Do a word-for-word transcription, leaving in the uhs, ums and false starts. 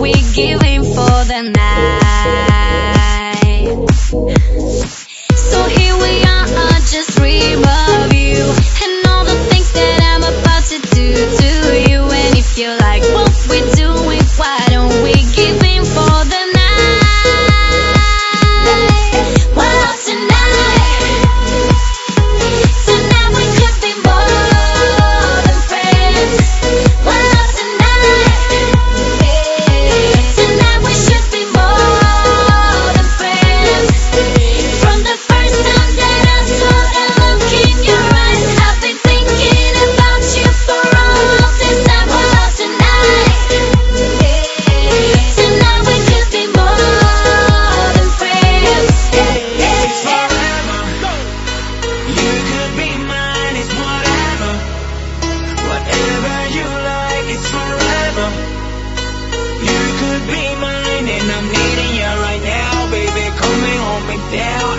we giving for the night? So here we are, I just dream of you and all the things that I'm about to do to you. And if you like what we're doing, why don't we give in for the night? Well, tonight, tonight we could be more than friends. Well, tonight, tonight we should be more than friends. From the first time that I saw that look in your eyes, I've been thinking about you for all this time. Well, tonight, tonight we could be more than friends. It's forever. You could be mine, it's whatever. Whatever you like, it's forever. You could be mine, and I'm needing you right now, baby. Come and hold me down.